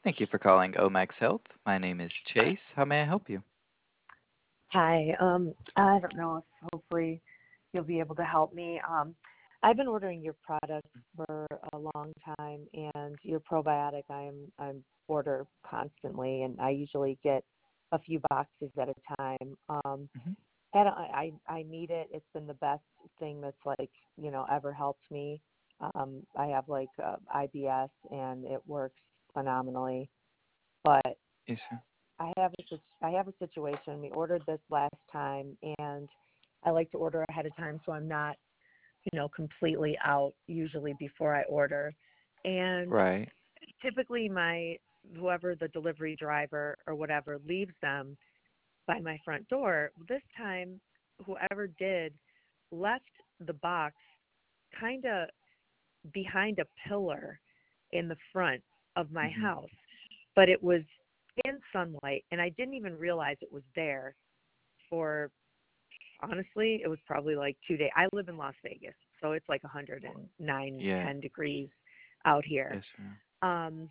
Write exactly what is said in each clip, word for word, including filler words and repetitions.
Thank you for calling Omax Health. My name is Chase. How may I help you? Hi. Um, I don't know if hopefully you'll be able to help me. Um, I've been ordering your products for a long time, and your probiotic I'm I'm order constantly, and I usually get a few boxes at a time. Um, hmm and I I I need it. It's been the best thing that's like you know ever helped me. Um, I have like uh, I B S, and it works phenomenally. But Yes, sir. I have a sit- I have a situation. We ordered this last time, and I like to order ahead of time so I'm not, you know, completely out usually before I order. And Right. typically, my whoever the delivery driver or whatever leaves them by my front door. This time, whoever did left the box kind of behind a pillar in the front of my hmm house, but it was in sunlight, and I didn't even realize it was there for honestly, it was probably like two days. I live in Las Vegas, so it's like one hundred nine, Yeah. ten degrees out here. Yes, sir. Um,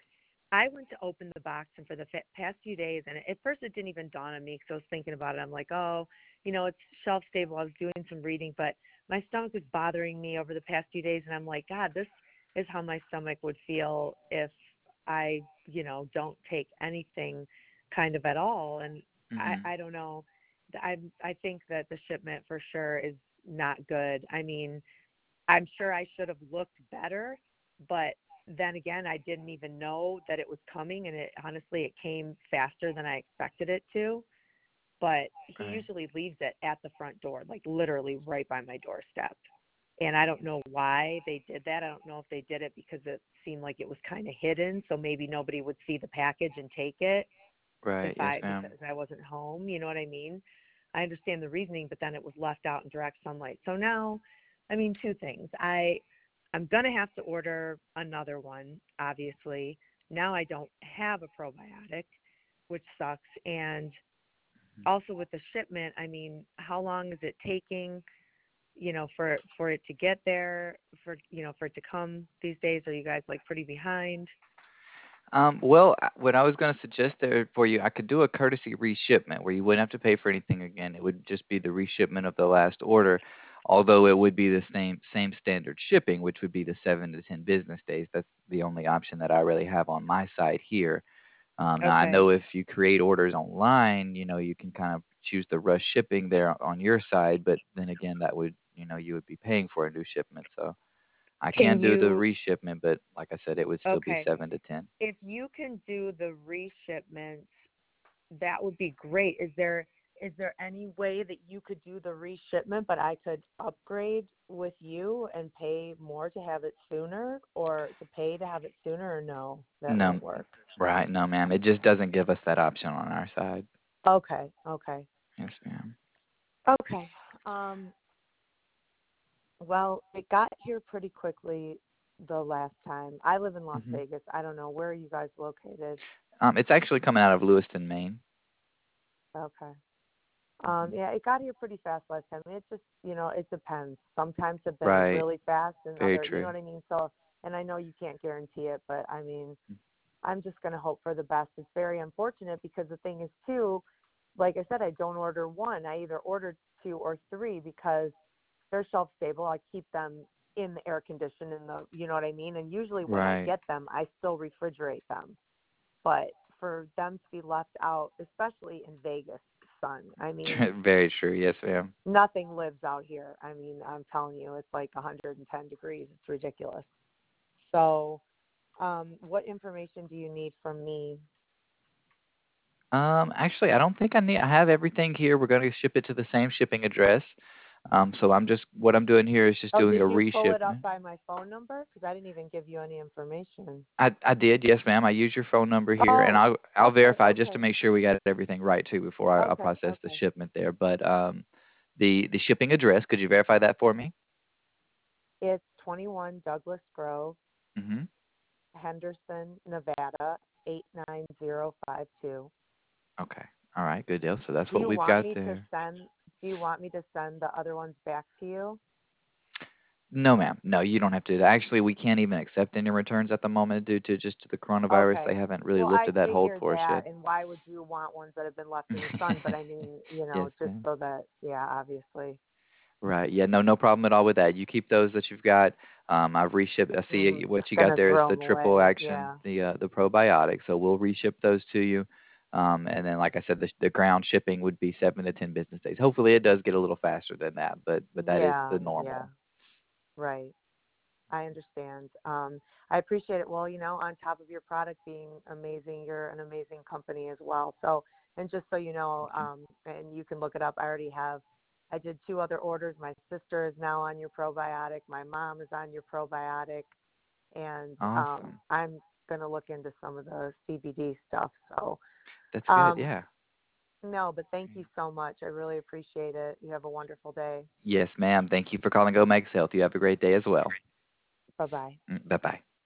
I went to open the box, and for the fa- past few days, and at first it didn't even dawn on me because I was thinking about it. I'm like, oh, you know, it's shelf stable. I was doing some reading, but my stomach was bothering me over the past few days, and I'm like, God, this is how my stomach would feel if I, you know, don't take anything kind of at all. And I, hmm I don't know. I, I think that the shipment for sure is not good. I mean, I'm sure I should have looked better, but then again, I didn't even know that it was coming, and it honestly it came faster than I expected it to. But he Right. usually leaves it at the front door, like literally right by my doorstep. And I don't know why they did that. I don't know if they did it because it seemed like it was kind of hidden, so maybe nobody would see the package and take it if Right. Yes, I because ma'am. I wasn't home. You know what I mean? I understand the reasoning, but then it was left out in direct sunlight. So now, I mean, two things. I I'm gonna have to order another one, obviously. Now I don't have a probiotic, which sucks. And also with the shipment, I mean, how long is it taking, you know, for for it to get there, for you know, for it to come these days? Are you guys like pretty behind? Um, well, I- what I was going to suggest there for you, I could do a courtesy reshipment where you wouldn't have to pay for anything again. It would just be the reshipment of the last order, although it would be the same same standard shipping, which would be the seven to ten business days. That's the only option that I really have on my side here. Um, now I know Okay. if you create orders online, you know, you can kind of choose the rush shipping there on your side, but then again, that would, you know, you would be paying for a new shipment. So I Can can do the you reshipment, but like I said, it would still be okay. seven to ten. If you can do the reshipment, that would be great. Is there is there any way that you could do the reshipment, but I could upgrade with you and pay more to have it sooner, or to pay to have it sooner, or no, that No, won't work? right, no, ma'am. It just doesn't give us that option on our side. Okay, okay, Yes, ma'am. okay. Um, well, it got here pretty quickly the last time. I live in Las hmm Vegas. I don't know where are you guys located. Um, it's actually coming out of Lewiston, Maine. Okay. Um, hmm yeah, it got here pretty fast last time. It just, you know, it depends. Sometimes have been Right. really fast, and Very other, you know true. what I mean. So, and I know you can't guarantee it, but I mean, I'm just gonna hope for the best. It's very unfortunate because the thing is too, like I said, I don't order one. I either order two or three because they're shelf stable. I keep them in the air condition in the, you know what I mean. And usually when I Right. get them, I still refrigerate them. But for them to be left out, especially in Vegas sun, I mean, Very true. Yes, ma'am. nothing lives out here. I mean, I'm telling you, it's like one hundred ten degrees. It's ridiculous. So, um, what information do you need from me? Um, actually, I don't think I need. I have everything here. We're going to ship it to the same shipping address. Um, so I'm just what I'm doing here is just Oh, doing a did you pull it up reshipment. by my phone number? Because I didn't even give you any information. I I did, yes, ma'am. I use your phone number here, and Oh, I'll I'll okay, verify just to okay, make sure we got everything right too before I, I okay, process the okay. shipment there. But um, the the shipping address, could you verify that for me? It's twenty-one Douglas Grove, Mm-hmm. Henderson, Nevada, eight nine zero five two. Okay. All right. Good deal. So that's Do what you we've want got me to there. send? Do you want me to send the other ones back to you? No, ma'am. No, you don't have to. Actually, we can't even accept any returns at the moment due to just the coronavirus. They Okay. haven't really Well, I lifted that hold figured for us that, yet. and why would you want ones that have been left in the sun? But I mean, you Yes, know, just ma'am. so that, yeah, obviously. Right. Yeah, no, no problem at all with that. You keep those that you've got. Um, I've reshipped. I see Mhm. what you got Gonna there is throw the them triple away. action, Yeah. the uh, the probiotic. So we'll reship those to you. Um, and then, like I said, the, the ground shipping would be seven to ten business days. Hopefully, it does get a little faster than that, but but that is Yeah. the Yeah. normal. Right. I understand. Um, I appreciate it. Well, you know, on top of your product being amazing, you're an amazing company as well. So, and just so you know, Thank you. um, and you can look it up, I already have, I did two other orders. My sister is now on your probiotic. My mom is on your probiotic. And um, Awesome. I'm going to look into some of the C B D stuff. So, That's good. um, Yeah. no, but thank you so much. I really appreciate it. You have a wonderful day. Yes, ma'am. Thank you for calling Omega's Health. You have a great day as well. Bye bye. Bye bye.